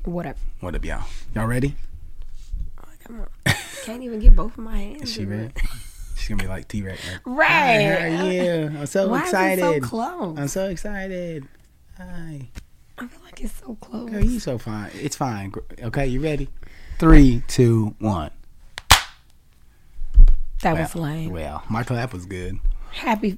What up? What up, y'all? Y'all ready? Can't even get both of my hands. Is she ready? She's gonna be like T-Rex. Right. Hi, how are you? I'm so Why excited. Is it so close? I'm so excited. Hi. I feel like it's so close. Girl, you so fine. It's fine. Okay, you ready? 3, 2, 1. That was lame. Well, my clap was good. Happy.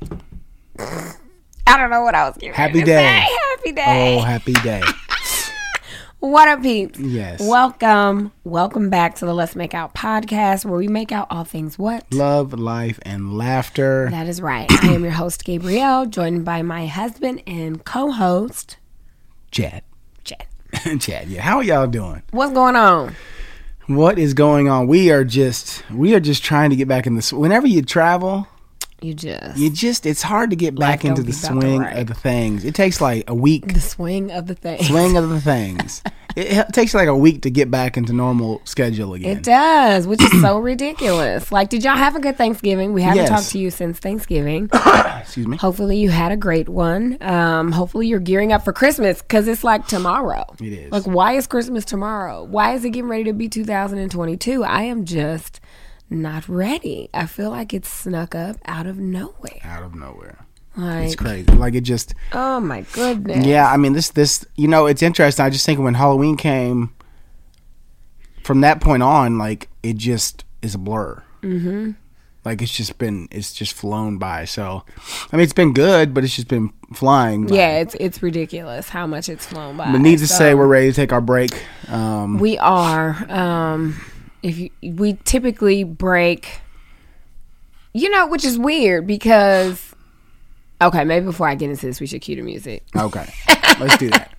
I don't know what I was getting. Happy day. Happy day. Oh, happy day. What up, peeps? Yes. Welcome back to the Let's Make Out podcast, where we make out all things what? Love, life, and laughter. That is right. I am your host, Gabrielle, joined by my husband and co-host, Chad. Chad. Chad, yeah. How are y'all doing? What's going on? What is going on? We are just trying to get back in the. Whenever you travel, it's hard to get back into the swing of the things. It takes like a week. The swing of the things. Swing of the things. It takes like a week to get back into normal schedule again. It does, which is so ridiculous. Like, did y'all have a good Thanksgiving? We haven't Yes. talked to you since Thanksgiving. Excuse me. Hopefully you had a great one. Hopefully you're gearing up for Christmas, because it's like tomorrow. It is. Like, why is Christmas tomorrow? Why is it getting ready to be 2022? I am just not ready. I feel like it's snuck up out of nowhere. Out of nowhere. Like, It's crazy. Like, it just. oh my goodness. Yeah, I mean, this, it's interesting. I just think when Halloween came, from that point on, like, it just is a blur. Mm-hmm. Like, it's just flown by. So, I mean, it's been good, but it's just been flying by. Yeah, it's ridiculous how much it's flown by. But needless to say, we're ready to take our break. We are. We typically break, which is weird because, okay, maybe before I get into this, we should cue the music. Okay, let's do that.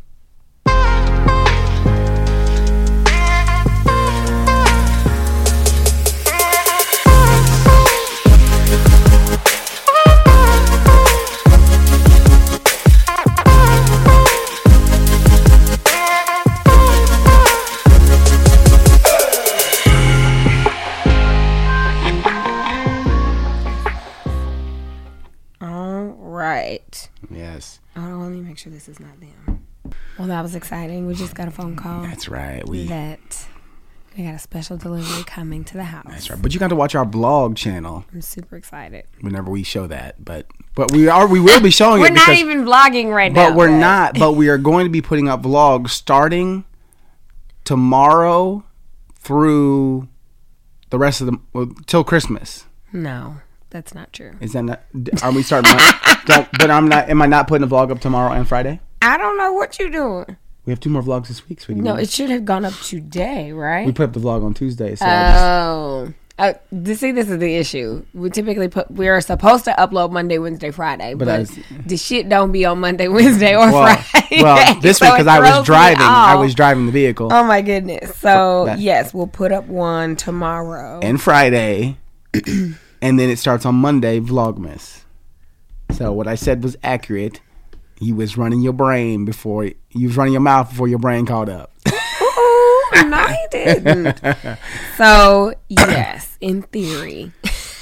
Yes. Hold on, let me make sure this is not them. Well, that was exciting. We just got a phone call. That's right. That we got a special delivery coming to the house. That's right. But you got to watch our vlog channel. I'm super excited. Whenever we show that, but we will be showing we're it. We're not even vlogging right now. But we're not. But we are going to be putting up vlogs starting tomorrow through the rest of till Christmas. No. That's not true. Is that not? Are we starting? But I'm not. Am I not putting a vlog up tomorrow and Friday? I don't know what you're doing. We have 2 more vlogs this week, sweetie. No, it should have gone up today, right? We put up the vlog on Tuesday. So see, this is the issue. We are supposed to upload Monday, Wednesday, Friday, but the shit don't be on Monday, Wednesday, or Friday. Well, this week because I was driving. I was driving the vehicle. Oh my goodness! So yes, we'll put up one tomorrow and Friday. And then it starts on Monday, Vlogmas. So what I said was accurate. You was running your brain before you was running your mouth before your brain caught up. Ooh, no, I didn't. So yes, in theory,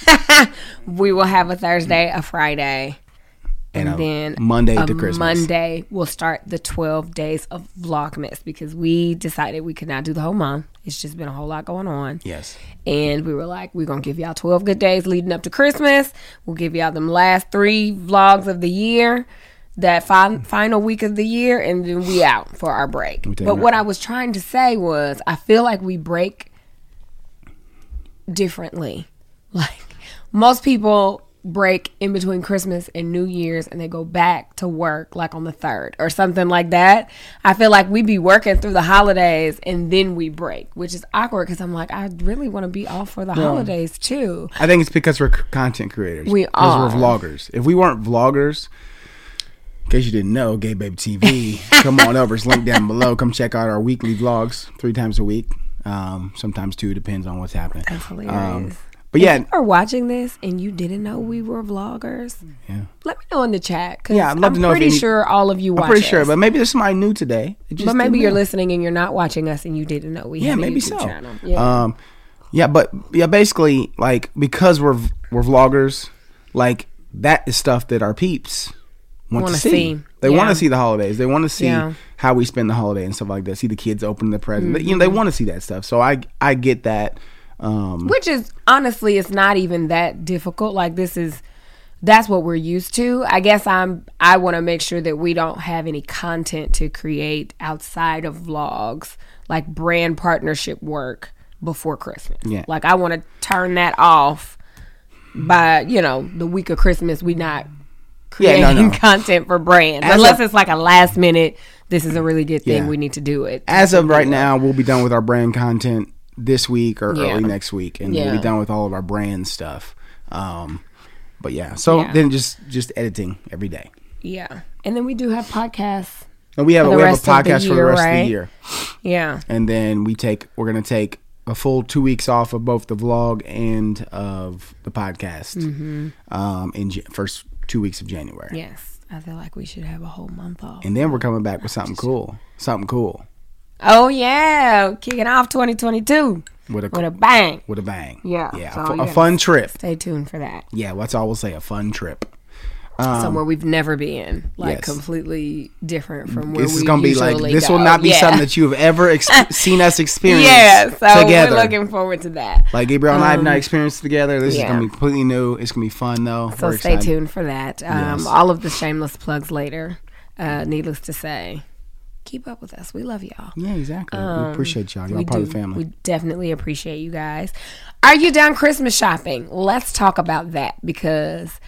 we will have a Thursday, a Friday, and then Monday to Christmas. Monday we'll start the 12 days of Vlogmas because we decided we could not do the whole month. It's just been a whole lot going on. Yes. And we were like, we're going to give y'all 12 good days leading up to Christmas. We'll give y'all them last 3 vlogs of the year, that final week of the year, and then we out for our break. But what I was trying to say was, I feel like we break differently. Like, most people break in between Christmas and New Year's and they go back to work like on the 3rd or something like that. I feel like we be working through the holidays and then we break, which is awkward because I'm like, I really want to be off for the holidays too. I think it's because we're content creators. We are. Because we're vloggers. If we weren't vloggers, in case you didn't know, Gay Baby TV, come on over. It's linked down below. Come check out our weekly vlogs 3 times a week. Sometimes 2, depends on what's happening. That's hilarious. But yeah, if you are watching this and you didn't know we were vloggers, let me know in the chat. Yeah, I'd love to know. I'm pretty sure all of you watch. I'm pretty sure, but maybe there's somebody new today. But maybe you're listening and you're not watching us and you didn't know we had a YouTube channel. Yeah. Basically, like, because we're vloggers, like, that is stuff that our peeps want to see. They want Yeah. to see the holidays. They want to see Yeah. how we spend the holiday and stuff like that. See the kids open the present. You know, they want to see that stuff. So I get that. Which is honestly, it's not even that difficult. Like that's what we're used to. I guess I want to make sure that we don't have any content to create outside of vlogs, like brand partnership work before Christmas. Yeah. Like I want to turn that off by, the week of Christmas. We not creating content for brands unless it's like a last minute. This is a really good thing. Yeah. We need to do it. As of right now, we'll be done with our brand content this week or Yeah. early next week, and Yeah. we'll be done with all of our brand stuff. But yeah, so then just editing every day. Yeah. And then we do have podcasts. And we have a rest of the podcast for the year, rest of right? the year. Yeah. And then we're gonna take a full 2 weeks off of both the vlog and of the podcast in first 2 weeks of January. Yes. I feel like we should have a whole month off. And then we're coming back with something cool. Oh, yeah. Kicking off 2022 with a bang. With a bang. Yeah. Yeah. So A fun trip. Stay tuned for that. Yeah, that's all we'll say. A fun trip. Somewhere we've never been. Like yes. completely different from where This is we gonna be usually like this go. will not be Yeah. something that you have ever seen us experience Yeah. So together. we're looking forward to that. Like Gabriel and I have not experienced together. This yeah. is gonna be completely new. It's gonna be fun though. So We're stay excited. tuned for that. Yes. All of the shameless plugs later. Needless to say, keep up with us. We love y'all. Yeah, exactly. We appreciate y'all. Y'all We part do. of the family. We definitely appreciate you guys. Are you done Christmas shopping? Let's talk about that because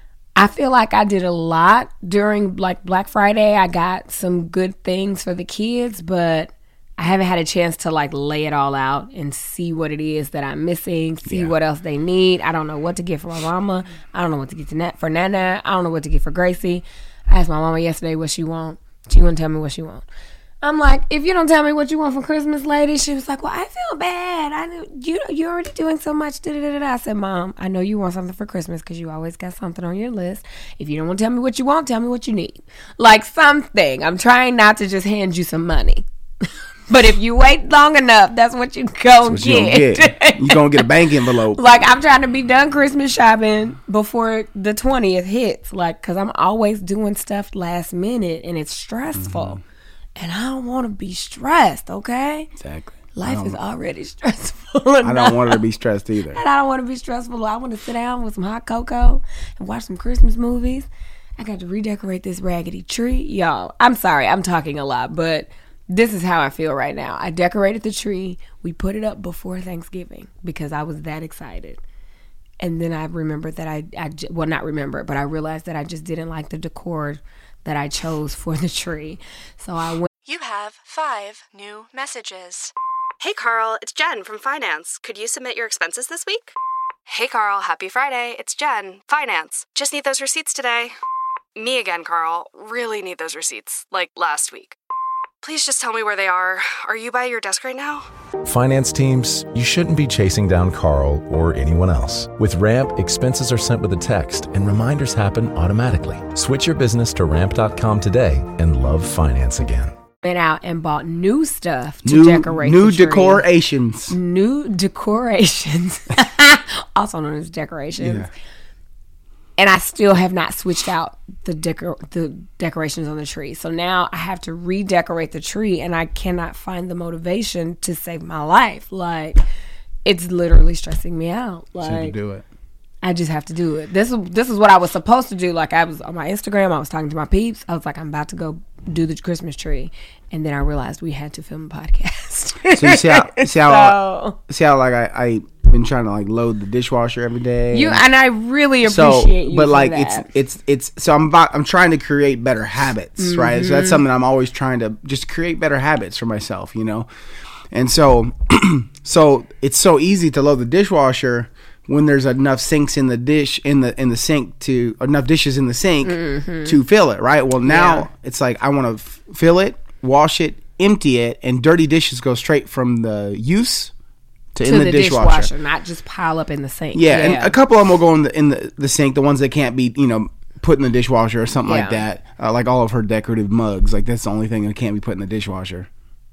I feel like I did a lot during like Black Friday. I got some good things for the kids, but I haven't had a chance to like lay it all out and see what it is that I'm missing, see what else they need. I don't know what to get for my mama. I don't know what to get for Nana. I don't know what to get for Gracie. I asked my mama yesterday what she want. She wouldn't tell me what she want. I'm like, if you don't tell me what you want for Christmas, lady, she was like, well, I feel bad. You're already doing so much. I said, Mom, I know you want something for Christmas because you always got something on your list. If you don't want to tell me what you want, tell me what you need. Like something. I'm trying not to just hand you some money. But if you wait long enough, that's what you gonna get. You gonna get a bank envelope. Like I'm trying to be done Christmas shopping before the 20th hits. Like, cause I'm always doing stuff last minute and it's stressful. And I don't want to be stressed, okay? Exactly. Life is already stressful. I don't want her to be stressed either. And I don't want to be stressful. I want to sit down with some hot cocoa and watch some Christmas movies. I got to redecorate this raggedy tree. Y'all, I'm sorry. I'm talking a lot, but this is how I feel right now. I decorated the tree. We put it up before Thanksgiving because I was that excited. And then I remembered that well, not remember, but I realized that I just didn't like the decor that I chose for the tree. So I went. You have 5 new messages. Hey Carl, it's Jen from Finance. Could you submit your expenses this week? Hey Carl, happy Friday. It's Jen, Finance. Just need those receipts today. Me again, Carl. Really need those receipts, like last week. Please just tell me where they are. Are you by your desk right now? Finance teams, you shouldn't be chasing down Carl or anyone else. With Ramp, expenses are sent with a text and reminders happen automatically. Switch your business to ramp.com today and love finance again. Went out and bought new stuff to decorate new the tree. decorations. New decorations. Also known as decorations. Yeah. And I still have not switched out the decorations on the tree. So now I have to redecorate the tree and I cannot find the motivation to save my life. Like, it's literally stressing me out. So to Like, do it. I just have to do it. This is what I was supposed to do. Like, I was on my Instagram. I was talking to my peeps. I was like, I'm about to go do the Christmas tree. And then I realized we had to film a podcast. So you see how like I been trying to like load the dishwasher every day. And I really appreciate you. But for like that. it's so I'm trying to create better habits, right? So that's something I'm always trying to just create better habits for myself, you know. And so so it's so easy to load the dishwasher when there's enough sinks in the dish in the sink to enough dishes in the sink to fill it, right? Well, now it's like I want to fill it, wash it, empty it, and dirty dishes go straight from the use to in the dishwasher, not just pile up in the sink. Yeah, and a couple of them will go in the sink, the ones that can't be, you know, put in the dishwasher or something like that. Like all of her decorative mugs, like that's the only thing that can't be put in the dishwasher.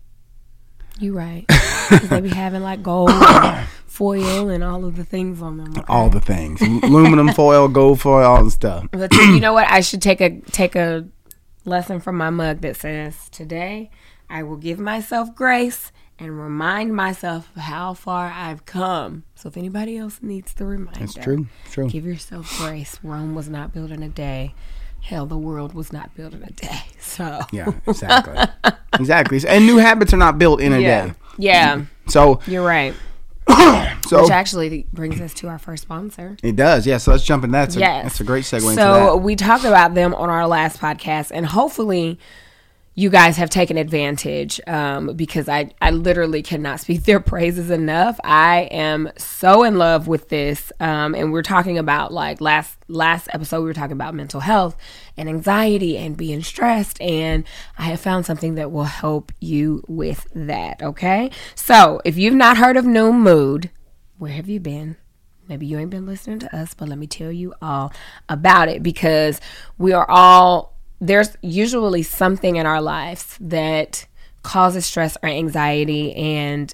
You right. 'Cause they be having like gold and foil and all of the things on them. Okay? All the things, aluminum foil, gold foil, all the stuff. But you know what? I should take a lesson from my mug that says, today I will give myself grace and remind myself of how far I've come. So if anybody else needs the reminder, That's true. Give yourself grace. Rome was not built in a day. Hell, the world was not built in a day. So yeah, exactly. Exactly. And new habits are not built in a day. Yeah. So you're right. So which actually brings us to our first sponsor. It does, yeah. So let's jump in that. That's a great segue into that. So we talked about them on our last podcast, and hopefully you guys have taken advantage because I literally cannot speak their praises enough. I am so in love with this. And we're talking about, like, last episode, we were talking about mental health and anxiety and being stressed. And I have found something that will help you with that. Okay. So if you've not heard of Noom Mood, where have you been? Maybe you ain't been listening to us, but let me tell you all about it, because there's usually something in our lives that causes stress or anxiety, and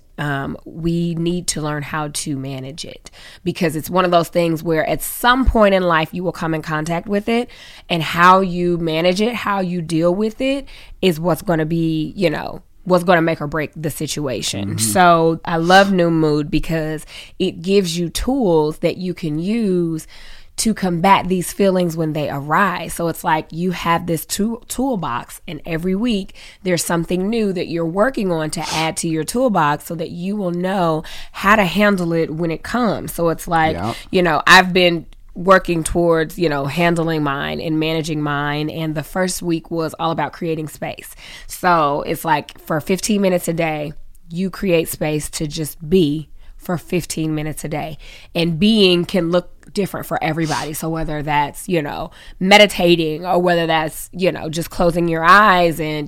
we need to learn how to manage it, because it's one of those things where at some point in life you will come in contact with it, and how you manage it, how you deal with it is what's going to be, what's going to make or break the situation. Mm-hmm. So I love Noom Mood because it gives you tools that you can use to combat these feelings when they arise. So it's like you have this toolbox, and every week there's something new that you're working on to add to your toolbox so that you will know how to handle it when it comes. So it's like, I've been working towards, handling mine and managing mine. And the first week was all about creating space. So it's like for 15 minutes a day, you create space to just be for 15 minutes a day. And being can look different for everybody. So whether that's, meditating, or whether that's, just closing your eyes and,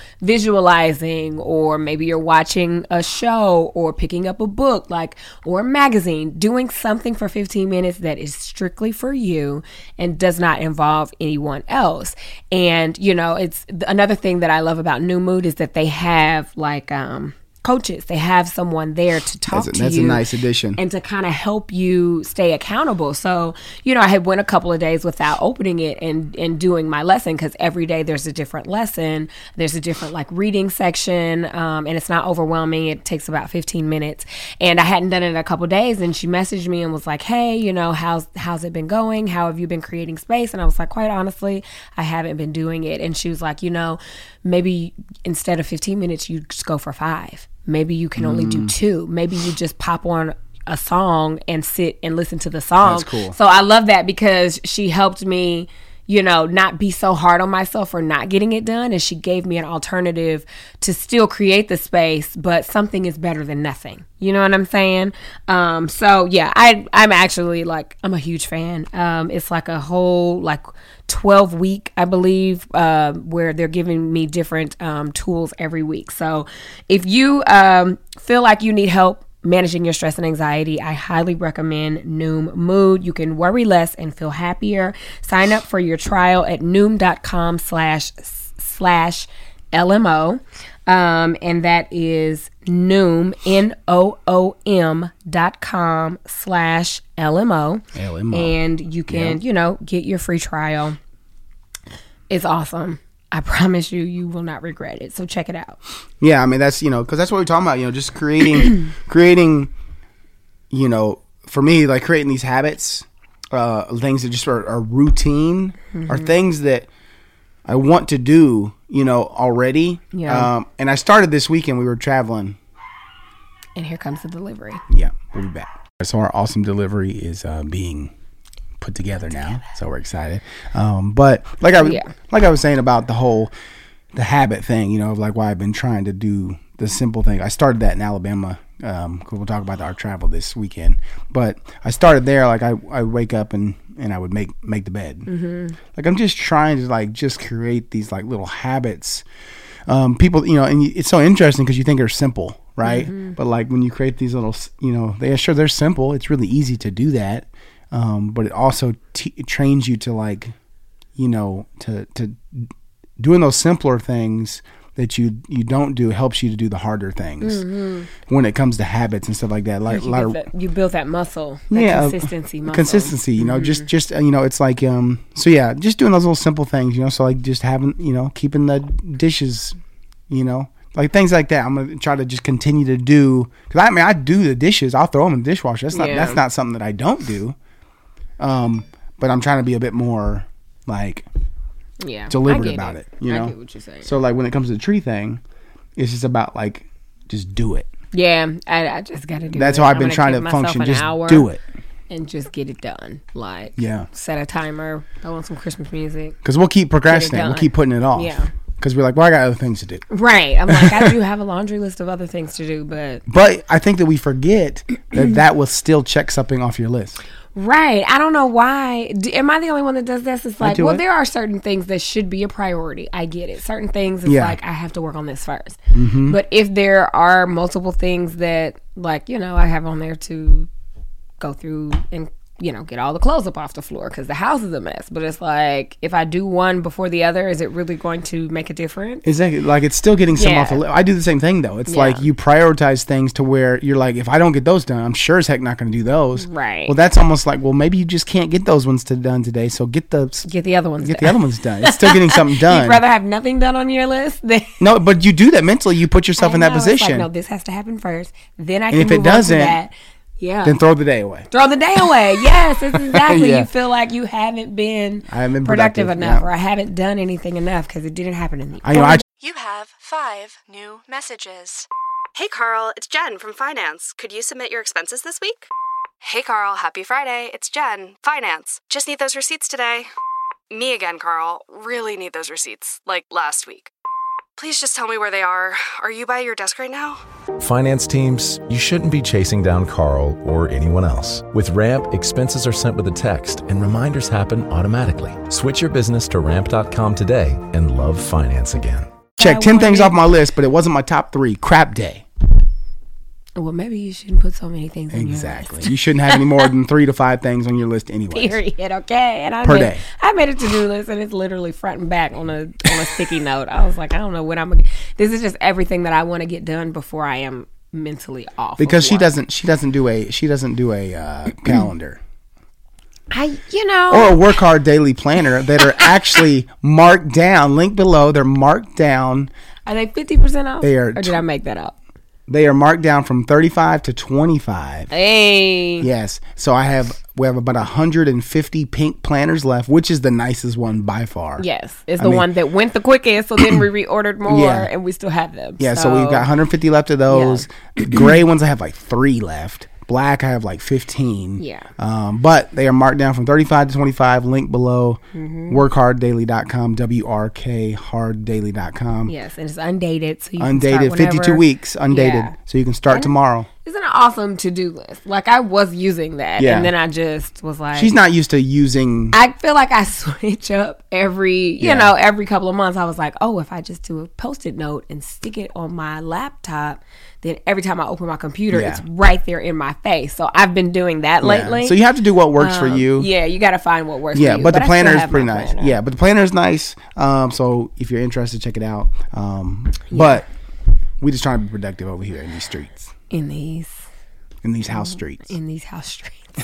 visualizing, or maybe you're watching a show or picking up a book, or a magazine, doing something for 15 minutes that is strictly for you and does not involve anyone else. And, it's another thing that I love about Noom Mood is that they have coaches. They have someone there to talk to you. That's a nice addition. And to kind of help you stay accountable. So, I had went a couple of days without opening it and doing my lesson, because every day there's a different lesson. There's a different reading section, and it's not overwhelming. It takes about 15 minutes. And I hadn't done it in a couple of days, and she messaged me and was like, hey, how's it been going? How have you been creating space? And I was like, quite honestly, I haven't been doing it. And she was like, maybe instead of 15 minutes, you just go for 5. Maybe you can only do 2. Maybe you just pop on a song and sit and listen to the song. That's cool. So I love that, because she helped me, not be so hard on myself for not getting it done. And she gave me an alternative to still create the space, but something is better than nothing. You know what I'm saying? So yeah, I'm actually I'm a huge fan. It's like a whole 12 week, I believe, where they're giving me different tools every week. So if you feel like you need help managing your stress and anxiety, I highly recommend Noom Mood. You can worry less and feel happier. Sign up for your trial at noom.com/LMO. And that is Noom, NOOM.com/LMO. LMO. And you can, get your free trial. It's awesome. I promise you will not regret it. So check it out. Yeah, I mean, that's, because that's what we're talking about, just creating, for me, creating these habits, things that just are routine, are things that I want to do, already. Yeah. And I started this weekend. We were traveling. And here comes the delivery. Yeah, we'll be back. So our awesome delivery is being put together now, so we're excited. But like I was saying about the habit thing, of why I've been trying to do the simple thing. I started that in Alabama. We'll talk about our travel this weekend, but I started there. I wake up and I would make the bed. Mm-hmm. I'm just trying to just create these little habits. People, and it's so interesting because you think they're simple, right? Mm-hmm. But when you create these little, they're simple. It's really easy to do that. But it also trains you to to doing those simpler things that you don't do helps you to do the harder things when it comes to habits and stuff like that. Like you build that muscle, that consistency muscle. Consistency, you know, just it's like so yeah, just doing those little simple things, you know, so like just having, you know, keeping the dishes, you know, like things like that. I'm gonna try to just continue to do, because I do the dishes. I'll throw them in the dishwasher. That's not something that I don't do. But I'm trying to be a bit more like deliberate about it. You know, I get what you're saying. So like when it comes to the tree thing, it's just about like just do it. Yeah, I just got to do it. That's how I've been trying to function. Just do it and just get it done. Like set a timer. I want some Christmas music because we'll keep procrastinating. We'll keep putting it off. Yeah. Because we're like, well, I got other things to do. Right. I'm like, I do have a laundry list of other things to do, but I think that we forget that will still check something off your list. Right. I don't know why. Am I the only one that does this? It's like, there are certain things that should be a priority. I get it. Certain things, it's like, I have to work on this first. Mm-hmm. But if there are multiple things that, like, you know, I have on there to go through and, you know, get all the clothes up off the floor because the house is a mess. But it's like, if I do one before the other, is it really going to make a difference? Exactly. Like, it's still getting some off the list. I do the same thing, though. It's like you prioritize things to where you're like, if I don't get those done, I'm sure as heck not going to do those. Right. Well, that's almost like, well, maybe you just can't get those ones done today, so get the other ones done. It's still getting something done. You'd rather have nothing done on your list than... No, but you do that mentally. You put yourself in that position. It's like, no, this has to happen first. Then I can move on to that. Yeah. Then throw the day away. Yes, it's exactly. You feel like you haven't been productive enough, or I haven't done anything enough because it didn't happen in the You have 5 new messages. Hey, Carl, it's Jen from Finance. Could you submit your expenses this week? Hey, Carl, happy Friday. It's Jen, Finance. Just need those receipts today. Me again, Carl. Really need those receipts, like last week. Please just tell me where they are. Are you by your desk right now? Finance teams, you shouldn't be chasing down Carl or anyone else. With Ramp, expenses are sent with a text and reminders happen automatically. Switch your business to ramp.com today and love finance again. Check 10 things off my list, but it wasn't my top 3. Crap day. Well, maybe you shouldn't put so many things on your list. Exactly. You shouldn't have any more than 3 to 5 things on your list anyway. Period. Okay. And per day. I made a to-do list, and it's literally front and back on a sticky note. I was like, I don't know when I'm gonna. This is just everything that I want to get done before I am mentally off. Because she doesn't do a calendar. Or a work hard daily planner that are actually marked down. Link below. They're marked down. Are they 50% off? They are. Or did I make that up? They are marked down from 35 to 25. Hey. Yes. So we have about 150 pink planners left, which is the nicest one by far. Yes. It's the one that went the quickest, so then we reordered more and we still have them. Yeah, so we've got 150 left of those. Yeah. Gray ones, I have like 3 left. Black, I have like 15. Yeah. But they are marked down from 35 to 25. Link below. Workharddaily.com. WRKHarddaily.com. Yes, and it's undated. So you undated, can 52 weeks, undated. Yeah. So you can start tomorrow. Isn't it awesome to-do list? Like, I was using that, and then I just was like... She's not used to using... I feel like I switch up every couple of months. I was like, oh, if I just do a Post-it note and stick it on my laptop, then every time I open my computer, it's right there in my face. So I've been doing that lately. So you have to do what works for you. Yeah, you got to find what works for you. Yeah, but the planner is pretty nice. Yeah, but the planner is nice. So if you're interested, check it out. But we just trying to be productive over here in these streets. In these house streets. In these house streets.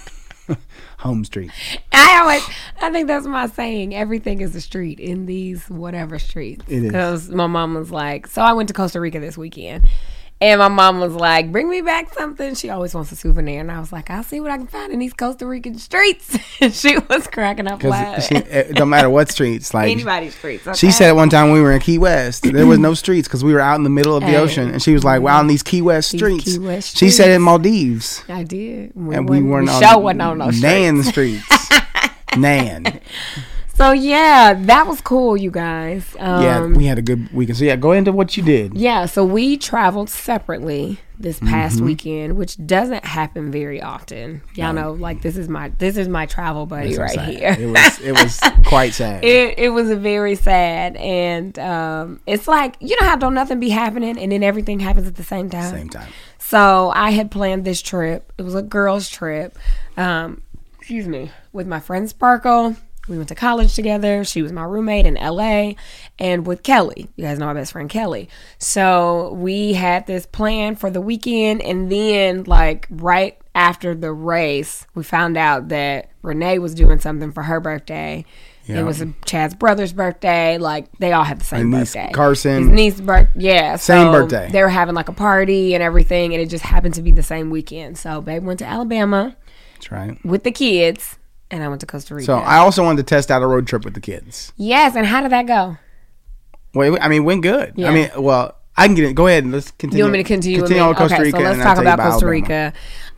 Home street. I think that's my saying. Everything is a street in these whatever streets. It is. Because my mom was like, so I went to Costa Rica this weekend. And my mom was like, bring me back something. She always wants a souvenir. And I was like, I'll see what I can find in these Costa Rican streets. And she was cracking up loud. It don't matter what streets. Like anybody's streets. Okay? She said at one time when we were in Key West, there was no streets because we were out in the middle of the ocean. And she was like, wow, in these Key West streets. She said in Maldives. I did. And we weren't on no Nan streets. Nan. So, yeah, that was cool, you guys. We had a good weekend. So, go into what you did. Yeah, so we traveled separately this past weekend, which doesn't happen very often. Y'all know, like, this is my travel buddy right here. It was quite sad. It was very sad. And it's like, you know how don't nothing be happening and then everything happens at the same time? Same time. So, I had planned this trip. It was a girls' trip. With my friend Sparkle. We went to college together. She was my roommate in LA, and with Kelly. You guys know my best friend Kelly. So we had this plan for the weekend, and then like right after the race, we found out that Renee was doing something for her birthday. Yeah. It was Chad's brother's birthday. Like, they all had the same birthday. Carson. His niece's birthday. Yeah. Same birthday. They were having like a party and everything, and it just happened to be the same weekend. So babe went to Alabama. That's right. With the kids, and I went to Costa Rica. So I also wanted to test out a road trip with the kids. Yes, and how did that go? Well, I mean, it went good. Yeah. I mean, well, I can get it. Go ahead and let's continue. You want me to continue with on Costa Rica? So let's talk about Costa Rica.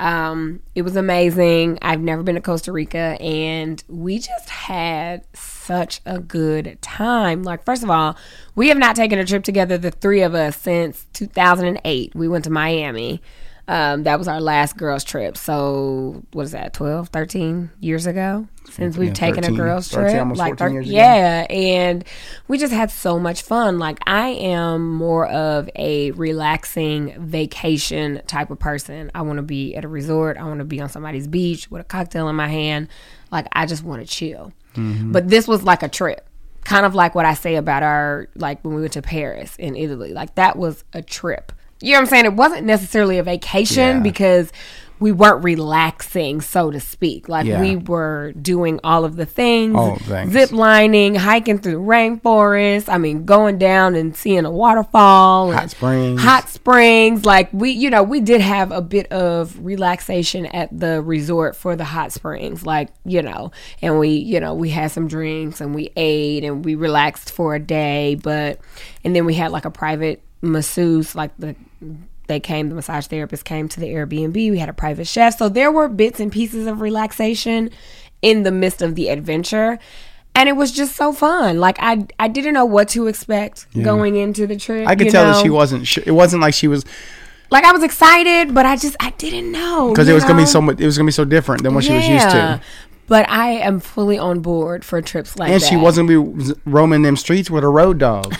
It was amazing. I've never been to Costa Rica, and we just had such a good time. Like, first of all, we have not taken a trip together, the three of us, since 2008. We went to Miami. That was our last girls trip. So what is that, 12, 13 years ago since we've taken 13, a girls trip? Almost 14 years ago. Yeah, and we just had so much fun. Like, I am more of a relaxing vacation type of person. I want to be at a resort. I want to be on somebody's beach with a cocktail in my hand. Like, I just want to chill. Mm-hmm. But this was like a trip. Kind of like what I say about our, like when we went to Paris in Italy. Like, that was a trip. You know what I'm saying? It wasn't necessarily a vacation because we weren't relaxing, so to speak. Like, we were doing all of the things. Zip lining, hiking through the rainforest. I mean, going down and seeing a waterfall. Hot springs. Like, we did have a bit of relaxation at the resort for the hot springs. Like, and we had some drinks and we ate and we relaxed for a day. And then we had like a private masseuse, like the massage therapist came to the Airbnb. We had a private chef. So there were bits and pieces of relaxation in the midst of the adventure. And it was just so fun. Like, I didn't know what to expect going into the trip. I could tell that she wasn't sure. It wasn't like she was... Like, I was excited, but I didn't know. Because it was going to be so much. It was going to be so different than what she was used to. But I am fully on board for trips like that. And she wasn't going to be roaming them streets with a road dog.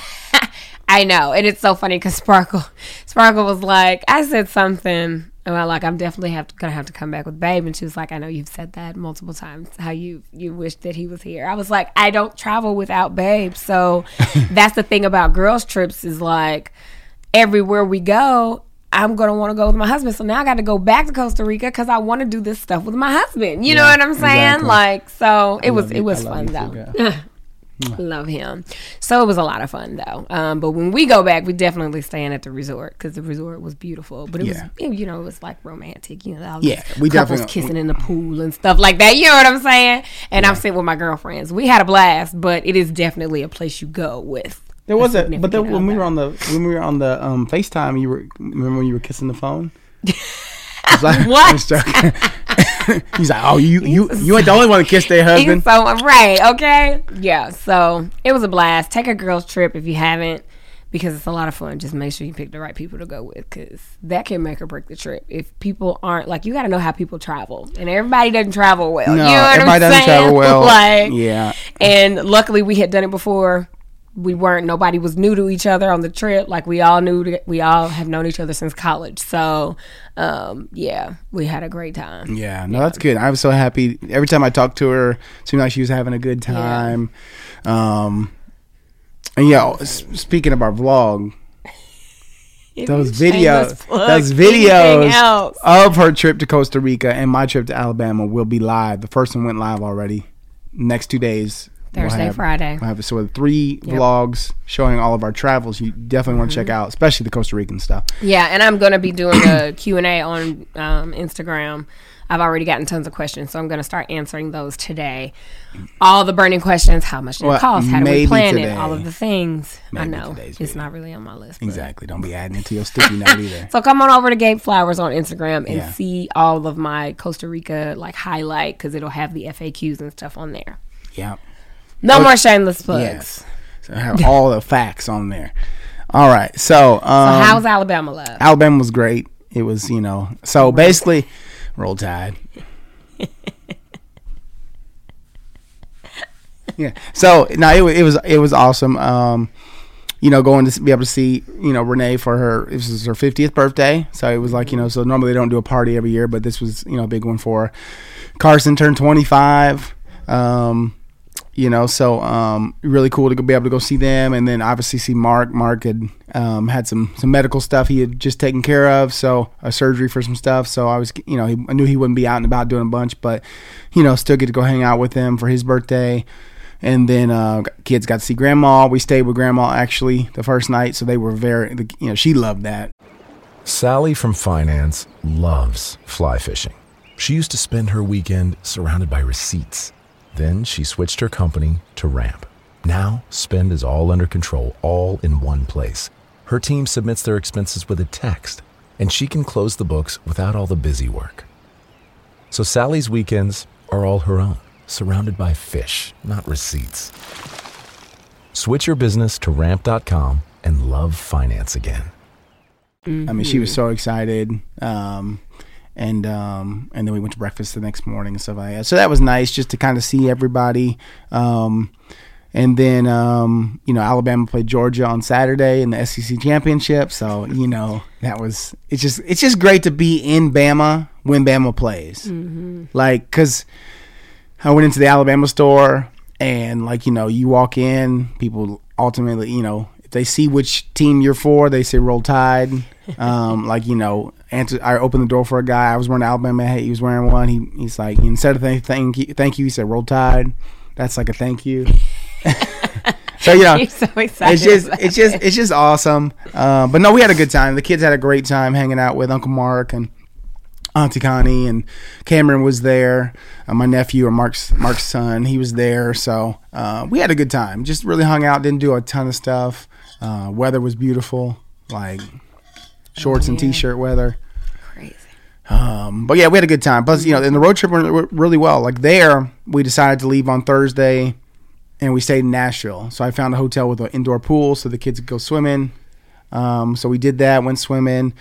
I know. And it's so funny because Sparkle was like, I said something about, like, I'm definitely going to have to come back with Babe. And she was like, I know you've said that multiple times, how you wish that he was here. I was like, I don't travel without Babe. So that's the thing about girls trips is, like, everywhere we go, I'm going to want to go with my husband. So now I got to go back to Costa Rica because I want to do this stuff with my husband. You know what I'm saying? Exactly. Like, so it was fun, though. Love him. So it was a lot of fun, though. But when we go back, we definitely staying at the resort because the resort was beautiful. But it was, it was like romantic. All these couples kissing in the pool and stuff like that. You know what I'm saying? And I'm sitting with my girlfriends. We had a blast, but it is definitely a place you go with. There was when we were on the FaceTime, remember when you were kissing the phone? Like, what? He's like, oh, you ain't the only one to kiss their husband. So right, okay, yeah. So it was a blast. Take a girls trip if you haven't, because it's a lot of fun. Just make sure you pick the right people to go with, because that can make or break the trip. If people aren't, like, you got to know how people travel, and everybody doesn't travel well. No, you know what everybody I'm doesn't saying? travel well. Like, yeah. And luckily, we had done it before. Nobody was new to each other on the trip. Like, we all have known each other since college. So, we had a great time. Yeah, no, that's good. I was so happy. Every time I talked to her, it seemed like she was having a good time. Yeah. And speaking of our vlog, those videos of her trip to Costa Rica and my trip to Alabama will be live. The first one went live already. Next 2 days. Thursday, Friday. We'll have so 3 vlogs showing all of our travels. You definitely want to check out, especially the Costa Rican stuff. Yeah, and I'm going to be doing a Q&A on Instagram. I've already gotten tons of questions, so I'm going to start answering those today. All the burning questions: how much did it cost? How do we plan it? All of the things. I know it's not really on my list. Exactly. Don't be adding it to your sticky note either. So come on over to Gabe Flowers on Instagram and see all of my Costa Rica highlight, because it'll have the FAQs and stuff on there. Yeah. No more shameless plugs. Yes. So I have all the facts on there. All right. So how's Alabama love? Alabama was great. It was, so basically, Roll Tide. Yeah. So no, it was awesome. Going to be able to see, Renee for this was her 50th birthday. So it was like, so normally they don't do a party every year, but this was, a big one for her. Carson turned 25. So really cool to be able to go see them, and then obviously see Mark. Mark had some medical stuff he had just taken care of, so a surgery for some stuff. So I was, I knew he wouldn't be out and about doing a bunch, but still get to go hang out with him for his birthday. And then kids got to see Grandma. We stayed with Grandma actually the first night, so they were she loved that. Sally from finance loves fly fishing. She used to spend her weekend surrounded by receipts. Then she switched her company to Ramp. Now, spend is all under control, all in one place. Her team submits their expenses with a text, and she can close the books without all the busy work. So Sally's weekends are all her own, surrounded by fish, not receipts. Switch your business to Ramp.com and love finance again. I mean, she was so excited. And then we went to breakfast the next morning and stuff like that. So that was nice just to kind of see everybody. And then, Alabama played Georgia on Saturday in the SEC championship. So, it's just great to be in Bama when Bama plays. Mm-hmm. Like, cause I went into the Alabama store and you walk in, people ultimately, if they see which team you're for, they say Roll Tide. I opened the door for a guy. I was wearing an Alabama hat. He was wearing one. He's like, instead of thank you, he said Roll Tide. That's like a thank you. So He's so excited. It's just awesome. But no, we had a good time. The kids had a great time hanging out with Uncle Mark and Auntie Connie, and Cameron was there. My nephew, or Mark's son, he was there. So we had a good time. Just really hung out. Didn't do a ton of stuff. Weather was beautiful, like shorts and t-shirt weather. Crazy. But yeah, we had a good time. Plus, and the road trip went really well. Like there, we decided to leave on Thursday, and we stayed in Nashville. So I found a hotel with an indoor pool so the kids could go swimming. So we did that, went swimming.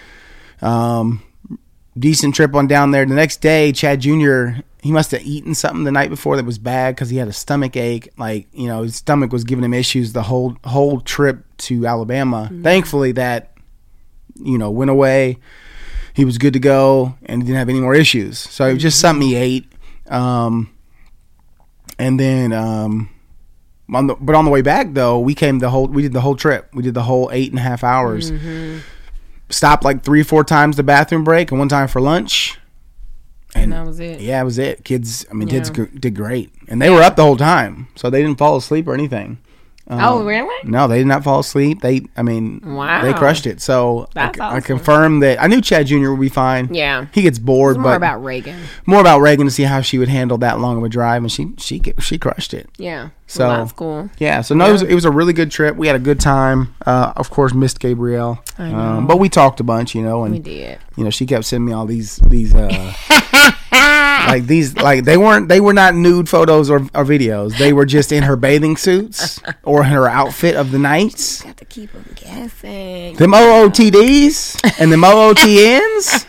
Decent trip on down there. The next day, Chad Jr., he must have eaten something the night before that was bad because he had a stomach ache. Like, his stomach was giving him issues the whole trip to Alabama. Mm-hmm. Thankfully, that, went away. He was good to go and didn't have any more issues. So it was just something he ate. And then, on the way back though, we did the whole trip. We did the whole 8.5 hours. Mm-hmm. Stopped like 3 or 4 times the bathroom break and one time for lunch. And that was it. Yeah, it was it. Kids did great. And they were up the whole time. So they didn't fall asleep or anything. Oh, really? No, they did not fall asleep. Wow. They crushed it. So That's awesome. I confirmed that. I knew Chad Jr. would be fine. Yeah. He gets bored. It's more about Reagan. More about Reagan to see how she would handle that long of a drive. And she crushed it. Yeah. So that's cool. Yeah. So no, it was a really good trip. We had a good time. Of course, missed Gabrielle. I know. But we talked a bunch, and we did. She kept sending me all these they were not nude photos or videos. They were just in her bathing suits or her outfit of the night. Got to keep them guessing. Them OOTDs and them OOTNs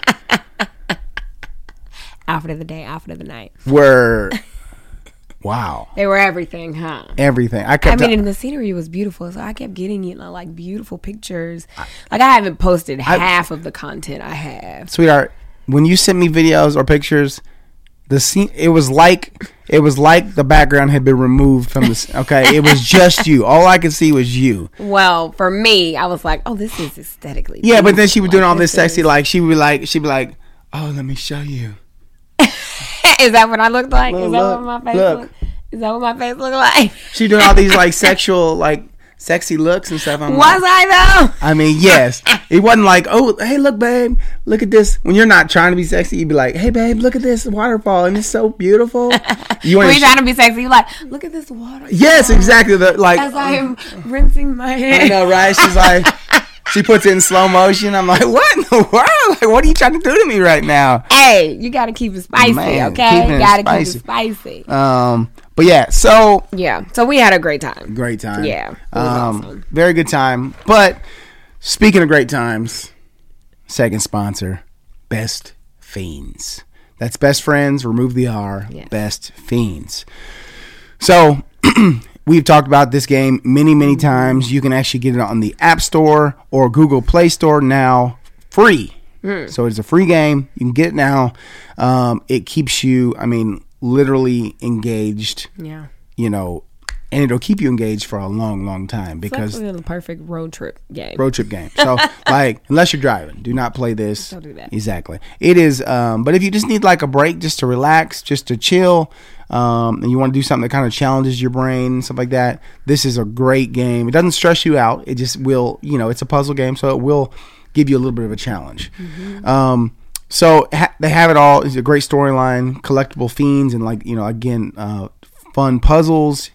outfit of the day, outfit of the night were wow. They were everything, huh? Everything. And the scenery was beautiful, so I kept getting like beautiful pictures. Like I haven't posted half of the content I have. Sweetheart, when you sent me videos or pictures, the scene, it was like the background had been removed from this. Okay, it was just you. All I could see was you. Well, for me, I was like, "Oh, this is aesthetically." Yeah, but then she was doing all this sexy, like she'd be like, "Oh, let me show you." Is that what I looked like? Is that what my face looked? Is that what my face looked like? She doing all these like sexual, like sexy looks and stuff. I though? I mean, yes. It wasn't like, oh, hey, look, babe, look at this. When you're not trying to be sexy, you'd be like, hey, babe, look at this waterfall, and it's so beautiful. When you're trying to be sexy, you're like, look at this waterfall. Yes, exactly. As I am rinsing my hair. I know, right? She's like, she puts it in slow motion. I'm like, what in the world? Like, what are you trying to do to me right now? Hey, you got to keep it spicy, okay? You got to keep it spicy. But yeah, so we had a great time. Great time. Yeah, it was awesome. Very good time. But speaking of great times, second sponsor, Best Fiends. That's Best Friends. Remove the R. Yes. Best Fiends. So we've talked about this game many times. You can actually get it on the App Store or Google Play Store now, free. So it's a free game. You can get it now. It keeps you, literally engaged. Yeah. and it'll keep you engaged for a long, long time because it's the perfect road trip game. So like, unless you're driving, do not play this. Don't do that. Exactly. It is. But if you just need like a break, just to relax, just to chill, and you want to do something that kind of challenges your brain and stuff like that, this is a great game. It doesn't stress you out. It just will. It's a puzzle game, so it will give you a little bit of a challenge. So they have it all. It's a great storyline, collectible fiends, and fun puzzles.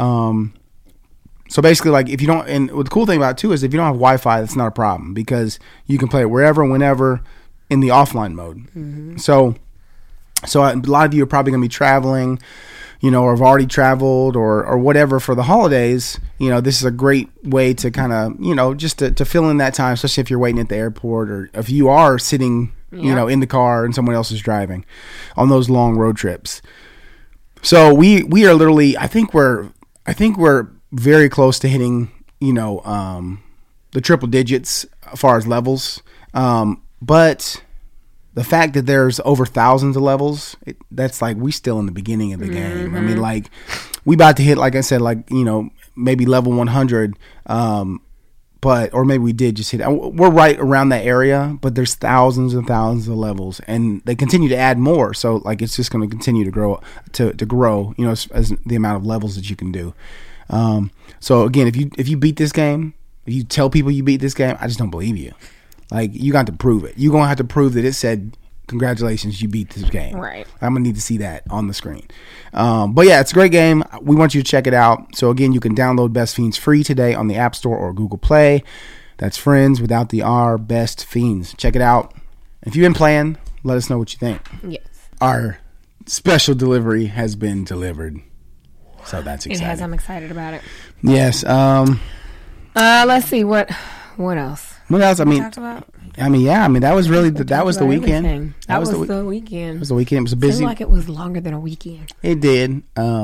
So basically, like, if you don't, and the cool thing about it too is if you don't have Wi-Fi, that's not a problem because you can play it wherever, whenever, in the offline mode. So a lot of you are probably going to be traveling, or have already traveled or whatever for the holidays. This is a great way to kind of, just to fill in that time, especially if you're waiting at the airport or if you are sitting, in the car and someone else is driving on those long road trips. So we are literally, I think we're very close to hitting, the triple digits as far as levels. But the fact that there's over thousands of levels, that's like we still in the beginning of the game. I mean, like, we about to hit, like I said, like, maybe level 100, or maybe we did just hit. We're right around that area, but there's thousands and thousands of levels, and they continue to add more. So like, it's just going to continue to grow, to grow, as the amount of levels that you can do. So again, if you beat this game, if you tell people you beat this game, I just don't believe you. Like, you got to prove it. You're going to have to prove that it said, congratulations, you beat this game. Right. I'm going to need to see that on the screen. But yeah, it's a great game. We want you to check it out. So again, you can download Best Fiends free today on the App Store or Google Play. That's Friends without the R, Best Fiends. Check it out. If you've been playing, let us know what you think. Yes. Our special delivery has been delivered. So that's exciting. It has. I'm excited about it. Yes. Let's see. What else? What else? That was really that was the weekend. Everything. That was the weekend. It was the weekend. It was a busy. It seemed like it was longer than a weekend. It did.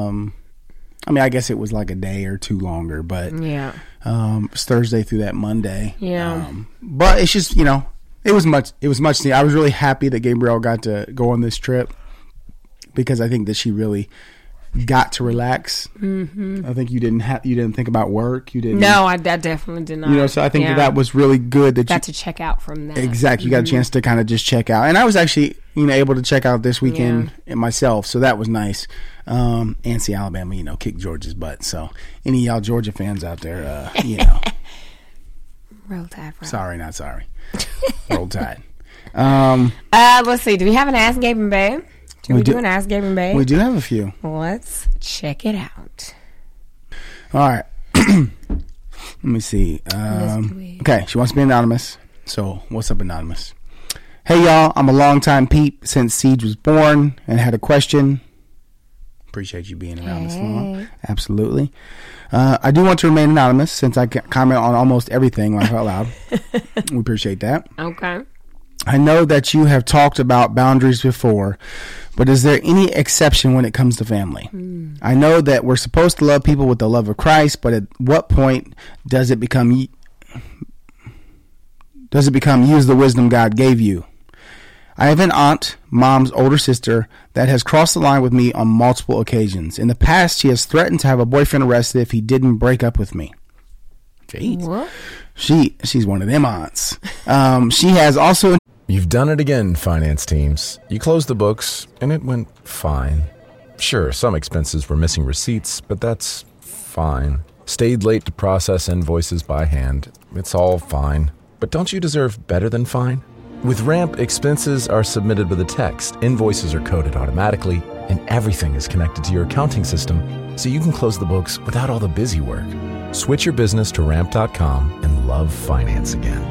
I guess it was like a day or two longer, but yeah. It's Thursday through that Monday. Yeah. But it's just, it was much. I was really happy that Gabrielle got to go on this trip because I think that she really got to relax. I think you didn't think about work. You didn't. No, I definitely did not. So I think that was really good that got to check out from that. Exactly. You got a chance to kind of just check out. And I was actually, able to check out this weekend myself. So that was nice. NC Alabama, kicked Georgia's butt. So any of y'all Georgia fans out there, Roll Tide. Sorry, not sorry. Roll Tide. Let's see. Do we have an Ask Gabe and Babe? Should we do an Ask Gabe and Babe? We do have a few. Let's check it out. All right. Let me see. Okay, she wants to be anonymous. So, what's up, anonymous? Hey, y'all. I'm a longtime peep since Siege was born and had a question. Appreciate you being around this long. Absolutely. I do want to remain anonymous since I can comment on almost everything laugh out loud. We appreciate that. Okay. I know that you have talked about boundaries before, but is there any exception when it comes to family? I know that we're supposed to love people with the love of Christ, but at what point does it become use the wisdom God gave you? I have an aunt, mom's older sister, that has crossed the line with me on multiple occasions. In the past, she has threatened to have a boyfriend arrested if he didn't break up with me. Jeez. What? She's one of them aunts. She has also... You've done it again, finance teams. You closed the books, and it went fine. Sure, some expenses were missing receipts, but that's fine. Stayed late to process invoices by hand. It's all fine. But don't you deserve better than fine? With Ramp, expenses are submitted with a text, invoices are coded automatically, and everything is connected to your accounting system, so you can close the books without all the busy work. Switch your business to Ramp.com and love finance again.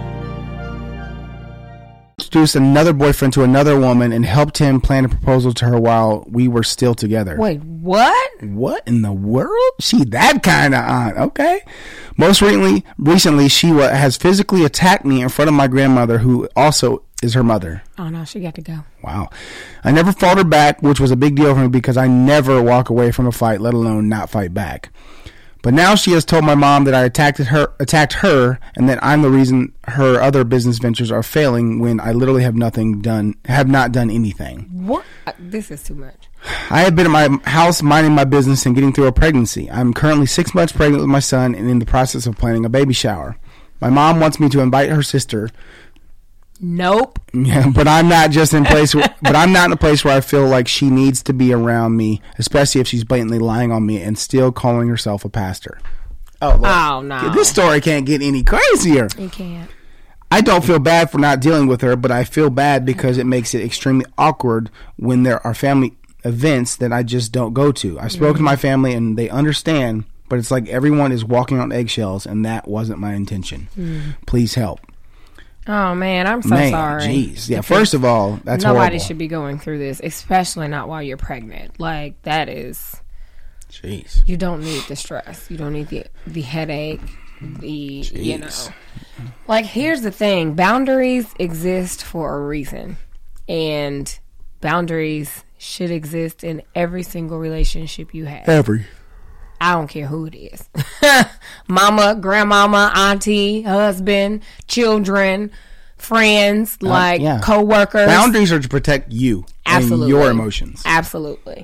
Introduced another boyfriend to another woman and helped him plan a proposal to her while we were still together. Wait, what? What in the world? She that kind of aunt. Okay. Most recently, she has physically attacked me in front of my grandmother, who also is her mother. Oh, no, she got to go. Wow. I never fought her back, which was a big deal for me because I never walk away from a fight, let alone not fight back. But now she has told my mom that I attacked her, and that I'm the reason her other business ventures are failing when I literally have not done anything. What? This is too much. I have been at my house minding my business and getting through a pregnancy. I'm currently 6 months pregnant with my son and in the process of planning a baby shower. My mom wants me to invite her sister. Nope. Yeah, but I'm not in a place where I feel like she needs to be around me, especially if she's blatantly lying on me and still calling herself a pastor. Oh, look. Oh, no. This story can't get any crazier. It can't. I don't feel bad for not dealing with her, but I feel bad because it makes it extremely awkward when there are family events that I just don't go to. I've spoken to my family and they understand, but it's like everyone is walking on eggshells, and that wasn't my intention. Please help. Oh, man, I'm so sorry. Jeez. Yeah, first of all, that's nobody horrible. should be going through this, especially not while you're pregnant. Like, that is... Jeez. You don't need the stress. You don't need the headache, you know. Like, here's the thing. Boundaries exist for a reason. And boundaries should exist in every single relationship you have. I don't care who it is. Mama, grandmama, auntie, husband, children, friends, co-workers. Boundaries are to protect you. Absolutely. And your emotions. Absolutely.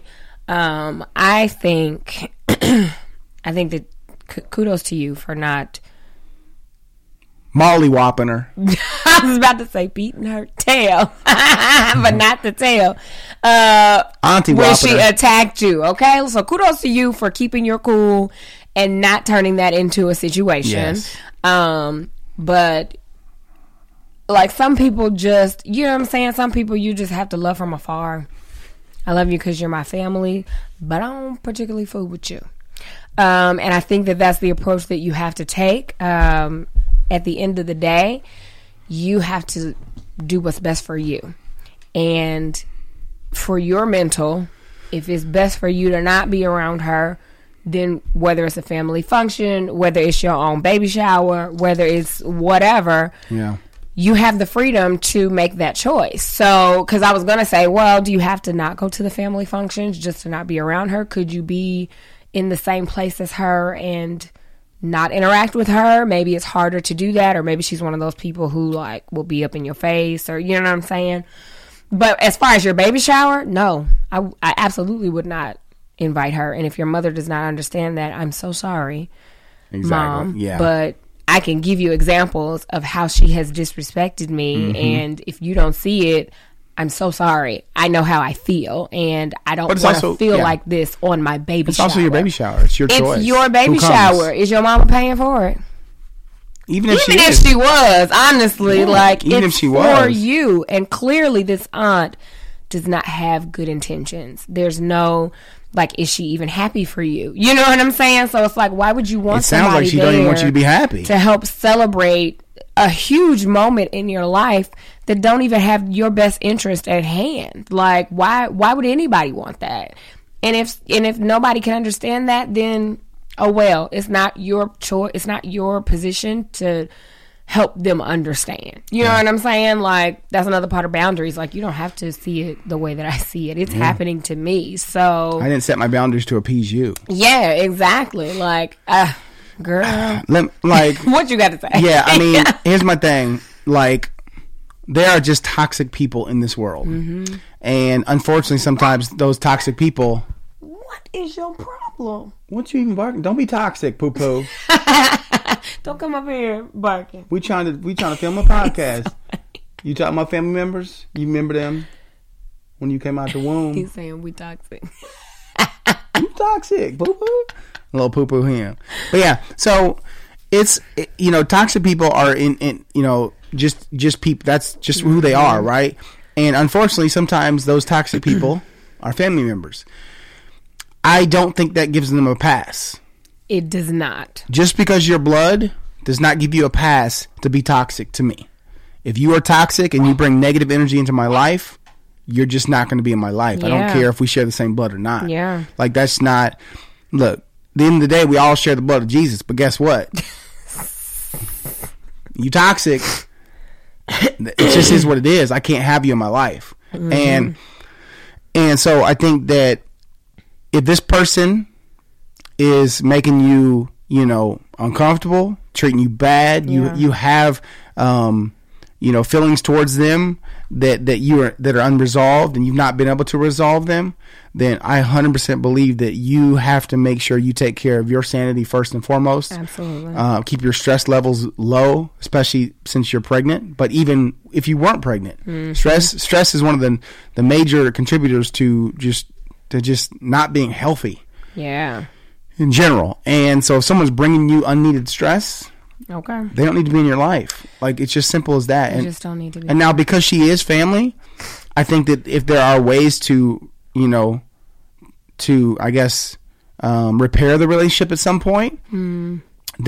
I think that kudos to you for not molly-whopping her. I was about to say beating her tail, but not the tail. Auntie when she attacked you. Okay, so kudos to you for keeping your cool and not turning that into a situation. Yes. But like some people just, you know what I'm saying? Some people you just have to love from afar. I love you because you're my family, but I don't particularly fool with you. And I think that that's the approach that you have to take. At the end of the day, you have to do what's best for you. And for your mental, if it's best for you to not be around her, then whether it's a family function, whether it's your own baby shower, whether it's whatever, you have the freedom to make that choice. So, because I was going to say, well, do you have to not go to the family functions just to not be around her? Could you be in the same place as her and not interact with her? Maybe it's harder to do that, or maybe she's one of those people who like will be up in your face, or you know what I'm saying. But as far as your baby shower, no, I absolutely would not invite her. And if your mother does not understand that, I'm so sorry, Mom. Yeah, but I can give you examples of how she has disrespected me, and if you don't see it, I'm so sorry. I know how I feel, and I don't want to feel like this on my baby shower. It's also your baby shower. It's your choice. It's your baby shower. Is your mama paying for it? Even if she was, honestly, even if she was, for you. And clearly, this aunt does not have good intentions. There's no, is she even happy for you? You know what I'm saying? So it's like, why would you want somebody there? It sounds like she don't even want you to be happy. To help celebrate a huge moment in your life that don't even have your best interest at hand. Like, why would anybody want that? And if nobody can understand that, then oh well, it's not your choice. It's not your position to help them understand. You know what I'm saying? Like, that's another part of boundaries. Like, you don't have to see it the way that I see it. It's happening to me. So I didn't set my boundaries to appease you. Yeah, exactly. Like, girl, what you got to say? Yeah, I mean, here's my thing. Like, there are just toxic people in this world, and unfortunately, sometimes those toxic people. What is your problem? What you even barking? Don't be toxic, poo poo. Don't come up here barking. We trying to film a podcast. You talking about family members? You remember them when you came out the womb? He's saying we toxic. You toxic, poo poo. A little poo poo him. But yeah, so it's toxic people are in just people. That's just who they are, right? And unfortunately, sometimes those toxic people are family members. I don't think that gives them a pass. It does not. Just because you're blood does not give you a pass to be toxic to me. If you are toxic and you bring negative energy into my life, you're just not going to be in my life. Yeah. I don't care if we share the same blood or not. Yeah. Like, that's not... Look, at the end of the day, we all share the blood of Jesus, but guess what? You toxic. It just is what it is. I can't have you in my life. And so I think that if this person is making you, uncomfortable, treating you bad, you have, feelings towards them that are unresolved and you've not been able to resolve them, then I 100% believe that you have to make sure you take care of your sanity first and foremost. Absolutely. Keep your stress levels low, especially since you're pregnant. But even if you weren't pregnant, stress is one of the major contributors to just not being healthy. Yeah. In general. And so if someone's bringing you unneeded stress, okay, they don't need to be in your life. Like, it's just simple as that. They just don't need to be. And now, because she is family, I think that if there are ways to, I guess, repair the relationship at some point, then,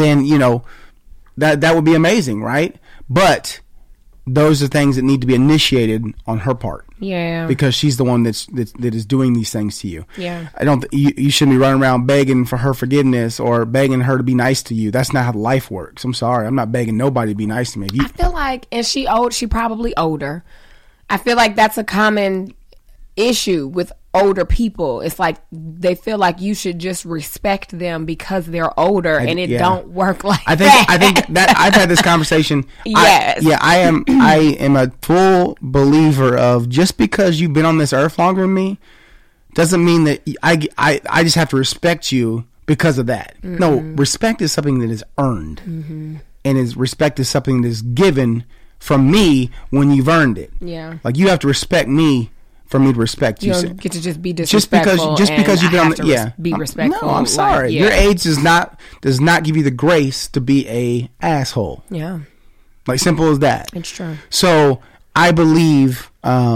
that would be amazing, right? But those are things that need to be initiated on her part. Yeah. Because she's the one that is doing these things to you. Yeah. You shouldn't be running around begging for her forgiveness or begging her to be nice to you. That's not how life works. I'm sorry. I'm not begging nobody to be nice to me. I feel like, and she probably older. I feel like that's a common issue with older people. It's like they feel like you should just respect them because they're older, and it don't work like that. I think that I've had this conversation. Yes. I am a full believer of, just because you've been on this earth longer than me doesn't mean that I just have to respect you because of that. Mm-hmm. No, respect is something that is earned, and respect is something that is given from me when you've earned it. Yeah, like you have to respect me for me to respect you. You don't get to just be disrespectful. Just because you've been on be respectful. No, I'm sorry. Your age does not give you the grace to be a asshole. Yeah, like, simple as that. It's true. So I believe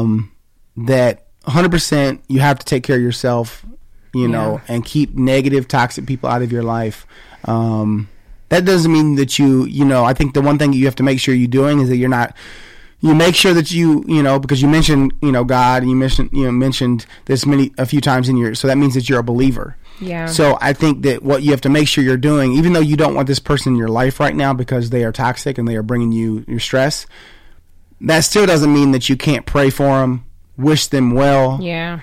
that 100% you have to take care of yourself, and keep negative, toxic people out of your life. That doesn't mean that I think the one thing you have to make sure you're doing is that you're not. You make sure that because you mentioned, God, and you mentioned this a few times so that means that you're a believer. Yeah. So I think that what you have to make sure you're doing, even though you don't want this person in your life right now because they are toxic and they are bringing you your stress, that still doesn't mean that you can't pray for them, wish them well. Yeah.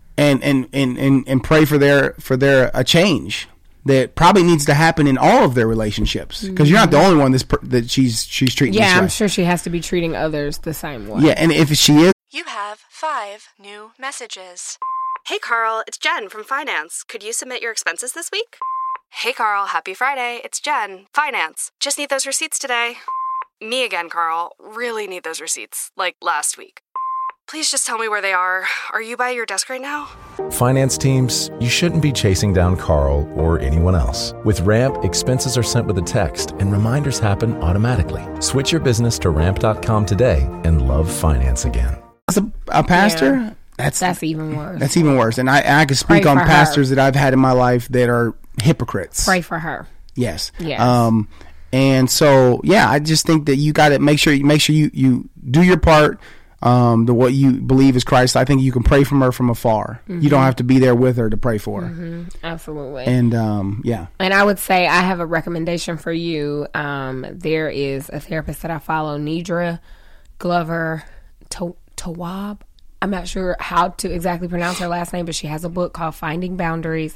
And pray for their a change that probably needs to happen in all of their relationships, because you're not the only one that she's treating. Yeah, this way. I'm sure she has to be treating others the same way. Yeah, and if she is, You have 5 new messages. Hey Carl, it's Jen from Finance. Could you submit your expenses this week? Hey Carl, happy Friday. It's Jen, Finance. Just need those receipts today. Me again, Carl. Really need those receipts, like last week. Please just tell me where they are. Are you by your desk right now? Finance teams, you shouldn't be chasing down Carl or anyone else. With Ramp, expenses are sent with a text and reminders happen automatically. Switch your business to ramp.com today and love finance again. As a pastor, Yeah. That's even worse. That's even worse. And I can speak on pastors that I've had in my life that are hypocrites. Pray for her. Yes. Yes. And so, I just think that you got to make sure you do your part. What you believe is Christ. I think you can pray from her from afar. You don't have to be there with her to pray for her. Absolutely. And And I would say I have a recommendation for you. There is a therapist that I follow, Nidra Glover Tawab. I'm not sure how to exactly pronounce her last name, but she has a book called Setting Boundaries,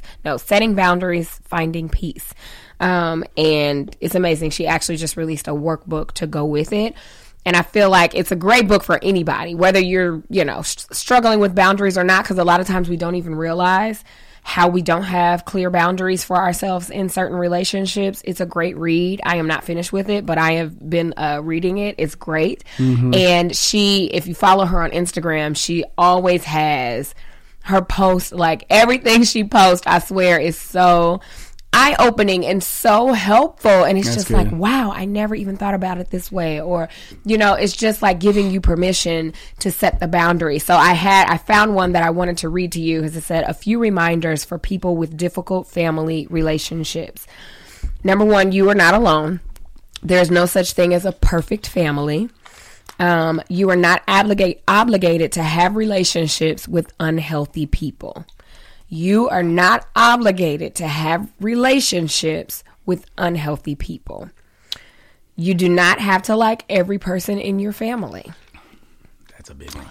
Finding Peace. And it's amazing. She actually just released a workbook to go with it. And I feel like it's a great book for anybody, whether you're, struggling with boundaries or not, because a lot of times we don't even realize how we don't have clear boundaries for ourselves in certain relationships. It's a great read. I am not finished with it, but I have been reading it. It's great. And if you follow her on Instagram, she always has her post, like everything she posts, I swear, is so eye-opening and so helpful, and it's just like, wow, I never even thought about it this way, or it's just like giving you permission to set the boundary. So I found one that I wanted to read to you, because it said, a few reminders for people with difficult family relationships. Number 1, you are not alone. There's no such thing as a perfect family. You are not obligated to have relationships with unhealthy people. You are not obligated to have relationships with unhealthy people. You do not have to like every person in your family. That's a big one.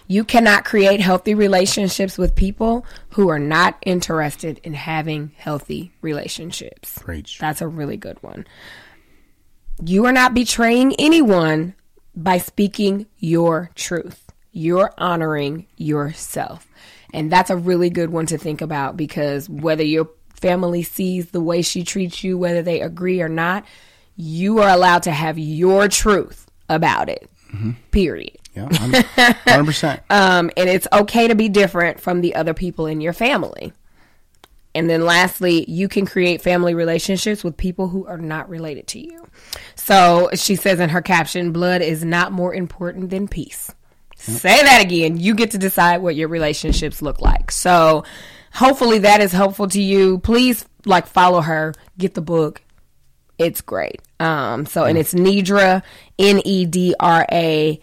You cannot create healthy relationships with people who are not interested in having healthy relationships. Preach. That's a really good one. You are not betraying anyone by speaking your truth. You're honoring yourself. And that's a really good one to think about, because whether your family sees the way she treats you, whether they agree or not, you are allowed to have your truth about it. Period. Yeah, 100%. And it's okay to be different from the other people in your family. And then lastly, you can create family relationships with people who are not related to you. So she says in her caption, blood is not more important than peace. Yep. Say that again. You get to decide what your relationships look like. So hopefully that is helpful to you. Please follow her, get the book. It's great. And it's Nedra, Nedra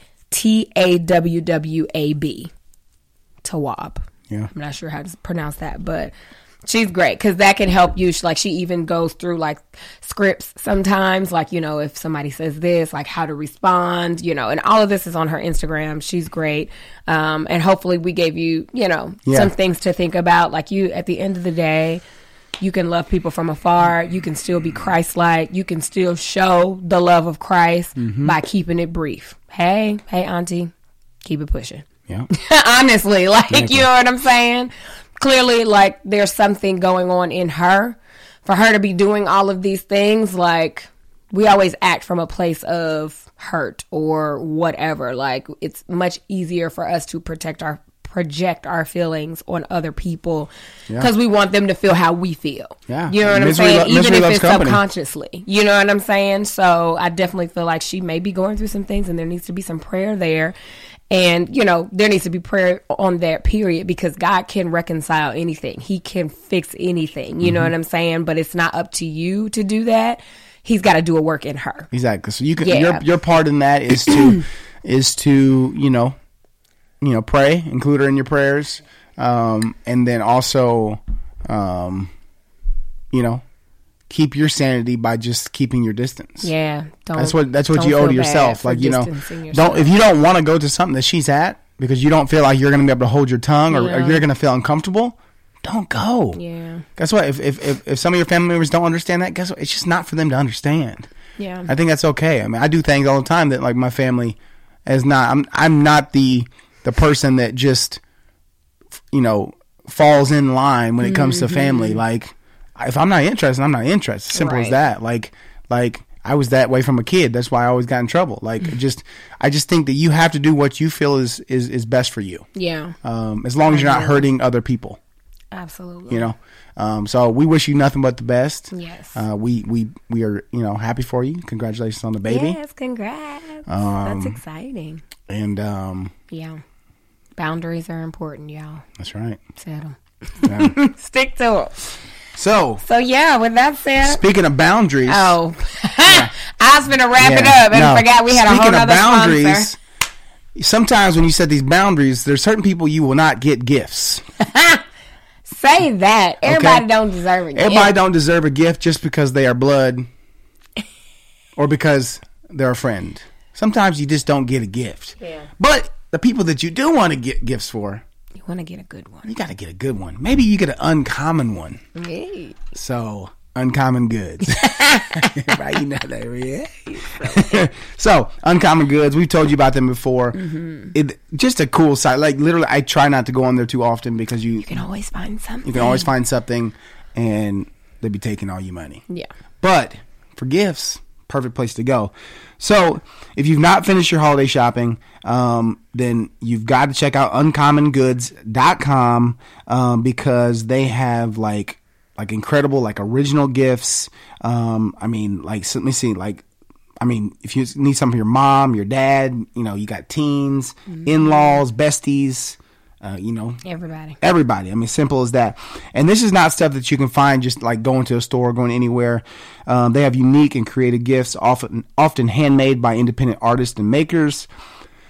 Tawwab. Tawwab. Yeah. I'm not sure how to pronounce that, but she's great because that can help you. She even goes through scripts sometimes, if somebody says this, how to respond, and all of this is on her Instagram. She's great. And hopefully we gave you, some things to think about. At the end of the day, you can love people from afar. You can still be Christ-like. You can still show the love of Christ by keeping it brief. Hey, auntie, keep it pushing. Yeah. Honestly, you know what I'm saying? Clearly, there's something going on in her. For her to be doing all of these things, we always act from a place of hurt or whatever. It's much easier for us to project our feelings on other people because we want them to feel how we feel. Yeah. You know what I'm saying? Even if it's subconsciously. You know what I'm saying? So I definitely feel like she may be going through some things and there needs to be some prayer there. And, there needs to be prayer on that period because God can reconcile anything. He can fix anything. You know what I'm saying? But it's not up to you to do that. He's got to do a work in her. Exactly. So you can your part in that is to pray, include her in your prayers, and then also, keep your sanity by just keeping your distance. Yeah, that's what you owe to yourself. If you don't want to go to something that she's at because you don't feel like you're going to be able to hold your tongue or you're going to feel uncomfortable, don't go. Yeah. Guess what? If some of your family members don't understand that, guess what? It's just not for them to understand. Yeah. I think that's okay. I mean, I do things all the time that my family is not. I'm not the person that just falls in line when it comes to family. If I'm not interested, I'm not interested. Simple as that. I was that way from a kid. That's why I always got in trouble. I just think that you have to do what you feel is best for you. Yeah. As long as you're not hurting other people. Absolutely. So we wish you nothing but the best. Yes. We are happy for you. Congratulations on the baby. Yes, congrats. That's exciting. And yeah. Boundaries are important, y'all. That's right. Set them. Yeah. Stick to it. So yeah, with that said, speaking of boundaries. Oh, I was going to wrap it up and forgot we had a whole other sponsor. Sometimes when you set these boundaries, there's certain people you will not get gifts. Say that. Everybody don't deserve a gift. Everybody don't deserve a gift just because they are blood or because they're a friend. Sometimes you just don't get a gift. Yeah. But the people that you do want to get gifts for, you want to get a good one. You got to get a good one. Maybe you get an uncommon one. Hey. So, uncommon goods. Right? You know that, yeah. So, uncommon goods. We've told you about them before. Just a cool site. Literally, I try not to go on there too often because you can always find something. You can always find something, and they'll be taking all your money. Yeah. But for gifts, perfect place to go. So, if you've not finished your holiday shopping, then you've got to check out uncommonGoods.com because they have like incredible original gifts. Let me see. If you need something for your mom, your dad, you got teens, in-laws, besties. Everybody. Simple as that. And this is not stuff that you can find just going to a store, going anywhere. They have unique and creative gifts, often handmade by independent artists and makers.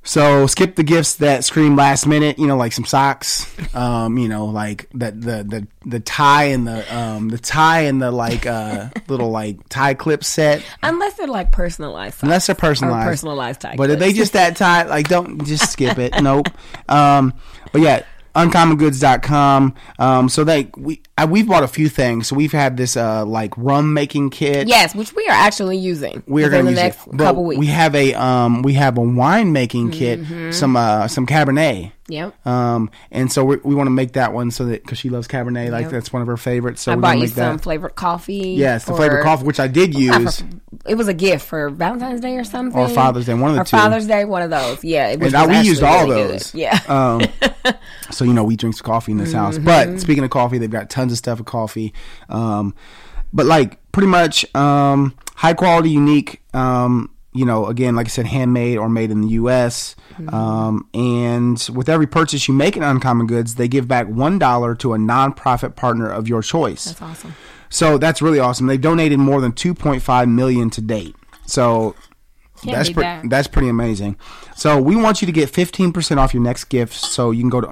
So skip the gifts that scream last minute, like some socks, like the tie and the like little like tie clip set. Unless they're like personalized. Unless they're personalized. Or personalized tie But clips. if they just that tie, like don't just skip it. Nope. But yeah, uncommongoods.com. So we've bought a few things. So we've had this like rum making kit. Yes, which we are actually using. We are going to use use next it. couple weeks. We have a wine making kit, some Cabernet. Yep. And so we want to make that one because she loves Cabernet, like that's one of her favorites. So I we're bought gonna you make some that. flavored coffee. Yes, the flavored coffee, which I did use. It was a gift for Valentine's Day or something. Or Father's Day, one of the two. Or Father's Day, one of those. Yeah. And we used all those. Good. Yeah. So we drink some coffee in this house. But speaking of coffee, they've got tons of stuff of coffee. But like pretty much high quality, unique. Again, like I said, handmade or made in the U.S. And with every purchase you make in Uncommon Goods, they give back $1 to a nonprofit partner of your choice. That's awesome. So that's really awesome. They've donated more than $2.5 million to date. So that's pretty amazing. So we want you to get 15% off your next gift. So you can go to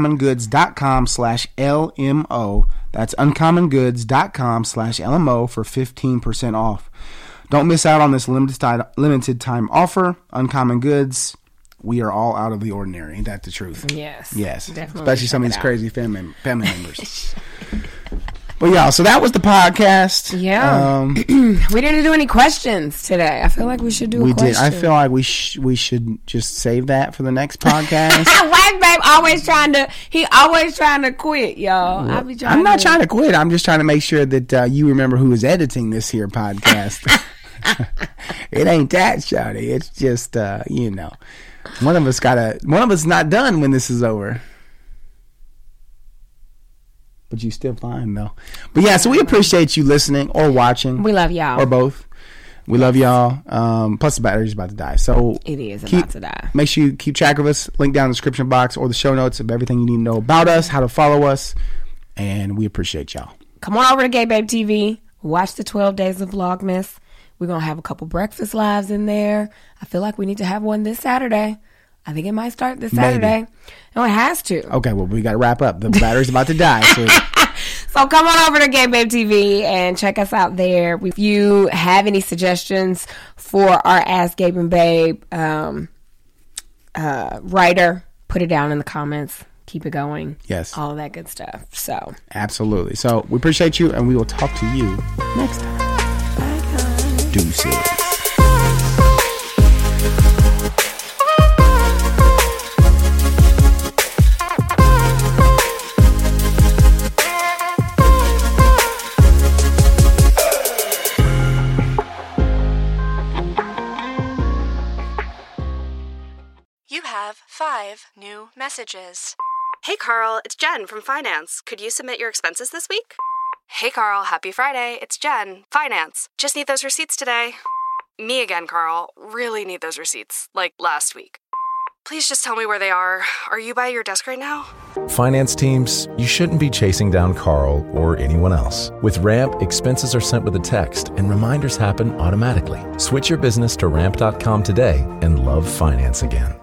uncommongoods.com/LMO. That's uncommongoods.com/LMO for 15% off. Don't miss out on this limited time offer. Uncommon Goods. We are all out of the ordinary. Ain't that the truth? Yes. Yes. Definitely. Especially some of these crazy family members. But yeah, so that was the podcast. Yeah. We didn't do any questions today. I feel like we should do a question. We did. I feel like we should just save that for the next podcast. Wax Babe always trying to quit, y'all. Well, I'm not trying to quit. I'm just trying to make sure that you remember who is editing this here podcast. It ain't that, shawty. It's just one of us not done when this is over. But you still fine though. But yeah, so we appreciate you listening or watching. We love y'all. Or both. We love y'all. Plus the battery's about to die. So it is about to die. Make sure you keep track of us. Link down in the description box or the show notes of everything you need to know about us, how to follow us. And we appreciate y'all. Come on over to Gay Babe TV. Watch the 12 Days of Vlogmas. We're going to have a couple breakfast lives in there. I feel like we need to have one this Saturday. I think it might start this Saturday. No, it has to. Okay, well, we got to wrap up. The battery's about to die. So come on over to Gay Babe TV and check us out there. If you have any suggestions for our Ask Gabe and Babe writer, put it down in the comments. Keep it going. Yes. All of that good stuff. So absolutely. So we appreciate you, and we will talk to you next time. Bye, guys. Deuces. You have 5 new messages. Hey Carl, it's Jen from Finance. Could you submit your expenses this week? Hey Carl, happy Friday. It's Jen, Finance. Just need those receipts today. Me again, Carl. Really need those receipts, like last week. Please just tell me where they are. Are you by your desk right now? Finance teams, you shouldn't be chasing down Carl or anyone else. With Ramp, expenses are sent with a text and reminders happen automatically. Switch your business to ramp.com today and love finance again.